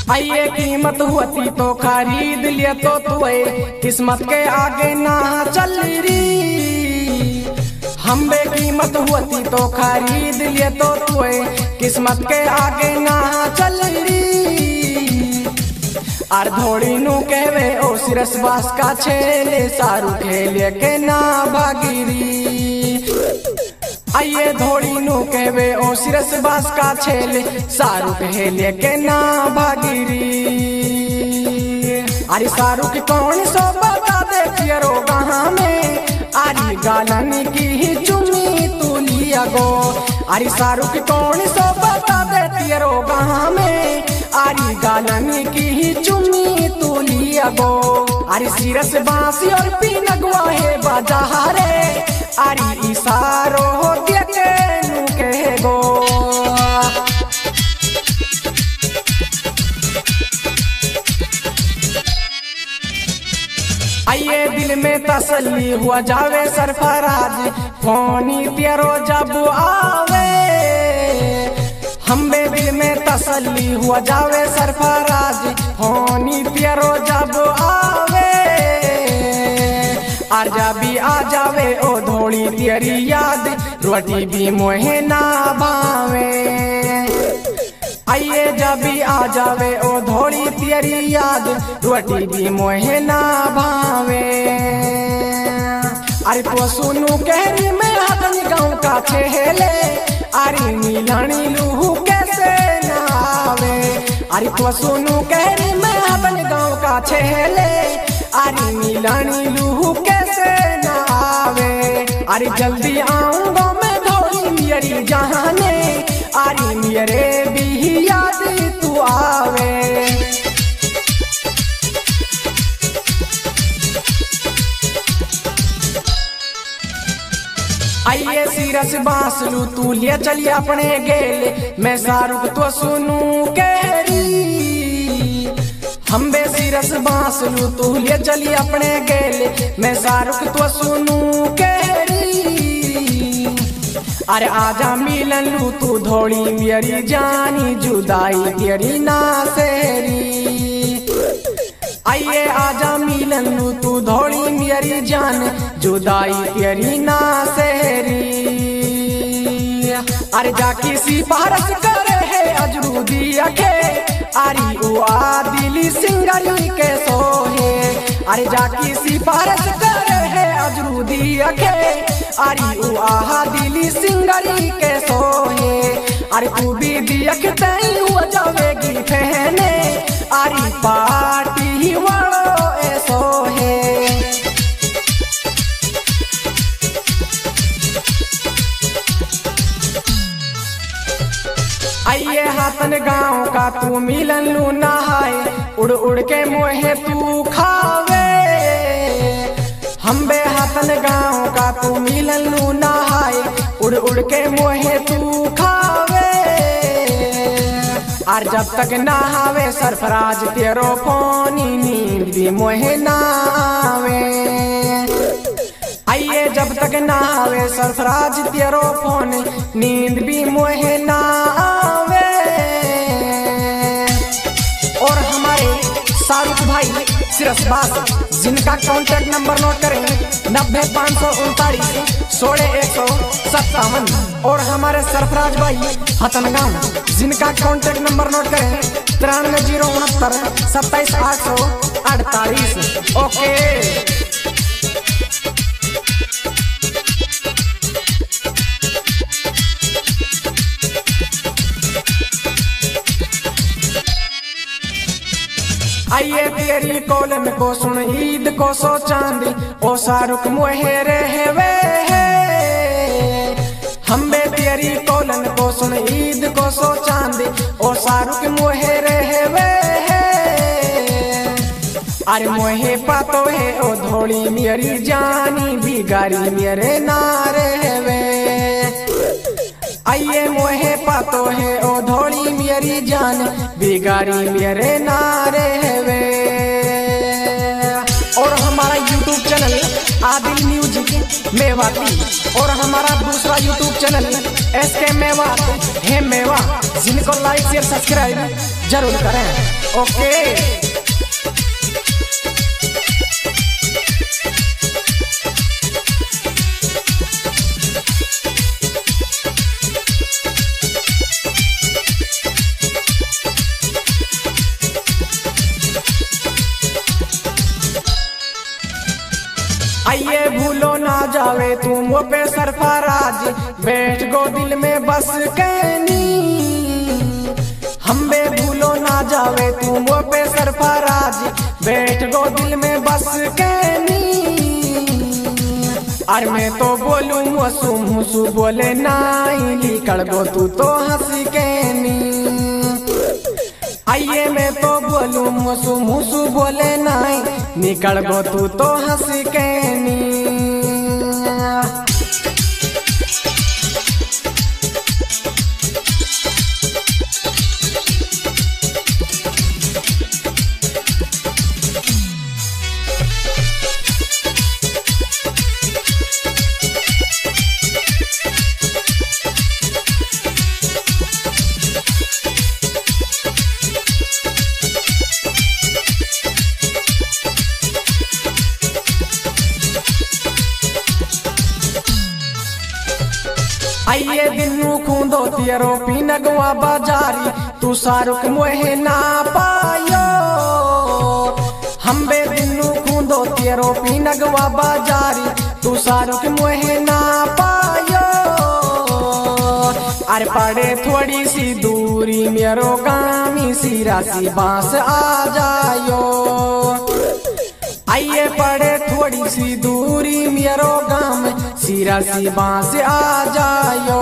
आइए कीमत हुआ तो खरीद लिया तो तुए किस्मत के आगे ना चल रही। हम बेकीमत हुआ तो खरीद लिया तो तुए किस्मत के आगे ना चल रही। आर धोड़ी नु कहवे ओ सिरस बास का छेले सारू खेले के ना भागीरी। आइए धोड़ी नु कहवे ओ सिरस बास का छेले सारू खेले के ना भागीरी। अरे सारू की कौन सो बता दे पियरो कहाँ में आरी गालनी की ही चुमी तू लिया गो। अरे सारू की कौन सो बता दे पियरो कहाँ में आरी गालनी की ही चुमी तू लिया गो। अरे सिरस बांसी और पीनगवा है बाजारे आरी इशारो हो दिया के नु कहे गो। आइए दिल में तसल्ली हुआ जावे सरफराज फोनी तेरो जब आवे। हम दिल में तसल्ली हुआ जावे सरफराज फोनी तेरो जब आवे। आजा भी आ जावे ओ धोड़ी तेरी याद रोटी भी मोहे ना भावे। आइए जब भी आ जावे ओ धोड़ी तेरी याद रोटी भी मोहे ना भावे। अरे तो सुनू कहरी में हदन गाँव का छेले अरे मिलानी लूहू कैसे ना आवे। अरे तो सुनू कहरी में हदन गाँव का छेले अरे मिलानी लूहू कैसे ना आवे। अरे जल्दी आऊंगा मैं धोड़ी मेरी जहाने अरे मेरे भी याद तू आवे। आइए सिरस बांसलू तू ले चलिए अपने गेले मैं शाहरुख तो सुनू कहरी। हम सिरस बांसलू तू ले चलिए अपने गेले मैं शाहरुख तो सुनू कहरी। अरे आजा मिलन लू तू धोड़ी मेरी जानी जुदाई तेरी ना सेरी। आइए आजा मिलन लू तू धोड़ी मेरी जान जुदाई तेरी ना सेरी। अरे जाकी सिफारिश करे है अजरूदी अखे अरे ओ दिली सिंगरी के सोहे। अरे जाकी सिफारिश करे है अजरूदी अखे अरे ओ दिली सिंगरी के सोहे। अरे तू भी देखते हुआ जावेगी फहने अरे पार्टी वालो ऐसो है। आइए हाथन गाँव का तू मिलन लू नहाए उड़ उड़ के मोहे तू खावे। हम बे हाथन गाँव का तू मिलन लू नहाए उड़ उड़ के मोहे तू खावे। और जब तक नहावे सरफराज तेरो फोनी नींद भी मोहे नावे। आइए जब तक नहावे सरफराज तेरो फोन नींद भी मोहे ना आवे। और हमारे शाहरुख भाई सिरस बास जिनका कॉन्टैक्ट नंबर नोट करें 90-539 16-157। और हमारे सरफराज भाई हतनगांव जिनका कॉन्टैक्ट नंबर नोट करें 93-069 27-848। ओके आइए तेरी कॉलम को सुन ईद को सो चांदी ओ शाहरुख मोहे रहवे। हम बे तेरी कॉलम को सुन ईद को सो चांदी ओ शाहरुख मोहे रहवे। अरे मोहे पातो है ओ धोड़ी मेरी जानी बिगारी मेरे ना रहवे। आइए मोहे पातो है ओ धोड़ी मेरी जान बिगारी मेरे ना रहवे। और हमारा YouTube channel Adil music Mewati और हमारा दूसरा यूट्यूब चैनल SK मेवात है मेवा, जिनको लाइक शेयर सब्सक्राइब जरूर करें। ओके। आइए भूलो ना जावे तुम वो पे सरफराज, बैठ गो दिल में बस कैनी। हम बे भूलो ना जावे तुम वो पे सरफराज, बैठ गो दिल में बस कैनी। और मैं तो बोलूं वसुम हुसु बोले नाई, निकल गो तू तो हंसी कैनी। आइए मैं तो बोलूं मुसु मुसु बोले नाई, निकल गो तू तो हंसी कैनी। आइए दिनू खूंदो तियरो पीनगवा बाजारी, तू सारुक मोहे ना पायो। हम बे दिनू खूंदो तियरो पीनगवा बाजारी, तू सारुक मोहे ना पायो। अरे पड़े थोड़ी सी दूरी मेरो गामी, सिरासी बांस आ जायो। आइए पड़े थोड़ी सी दूरी मेरो गाम, सिरासी बांस आ जायो।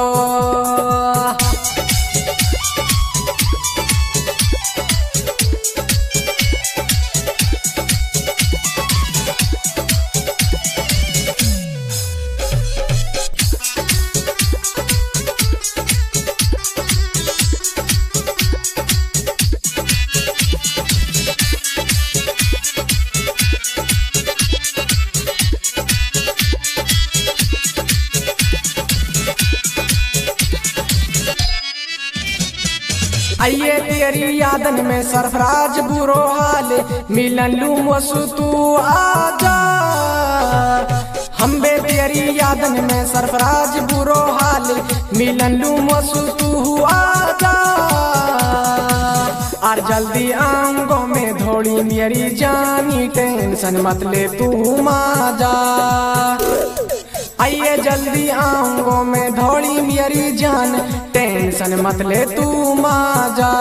आइए तेरी यादन में सरफराज बुरो हाल, मिलन लू वसु तू आजा। हम बे तेरी यादन में सरफराज बुरो हाल, मिलन लू वसु तू आजा। और जल्दी आंगों में धोड़ी मेरी जानी, टेंशन मत ले तू माजा। आइए जल्दी आऊंगो में धोड़ी मेरी जान, टेंशन मत ले तू माजा।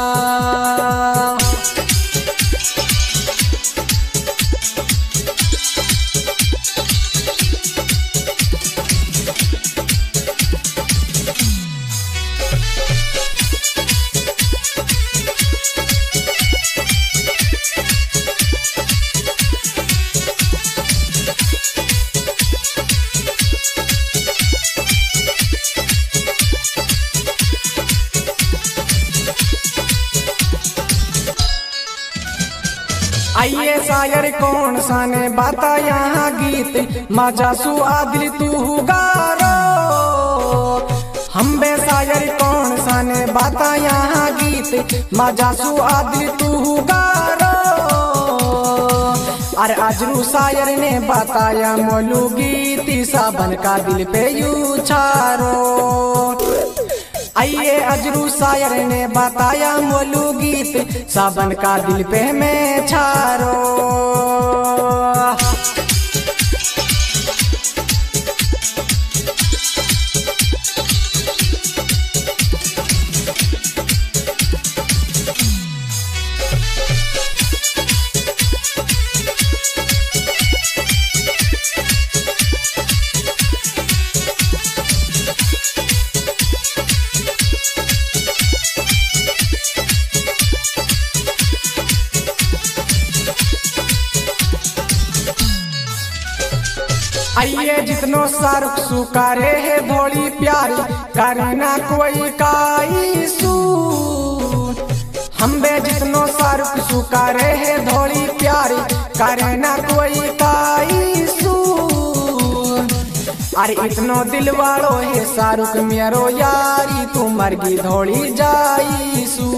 आइए शायर कौन सा ने बाता यहाँ गीत, मजा सु आदिल तू गारो। हम बे शायर कौन सा ने बाता यहाँ गीत, मजा सु आदिल तू गारो। अरे अजरू शायर ने बताया मोलू गीत, साबन का दिल पे यू छारो। आइए अजरू शायर ने बताया मोलू गीत, साबन का दिल पे मैं छारो। आइए जितनो सारुक सुकारे है भोली प्यारी, करना कोई काई सू। हम बे जितनो सारुक सुकारे है भोली प्यारी, करना कोई काई सू। अरे इतनो दिल वालो है शाहरुख मेरो यारी तू मरगी धोड़ी जाईसू।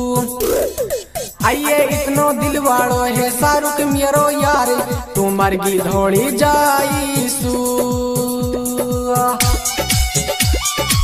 आइए इतनो दिल वालो है शाहरुख मेरो यार तू मरगी धोड़ी जाईसू।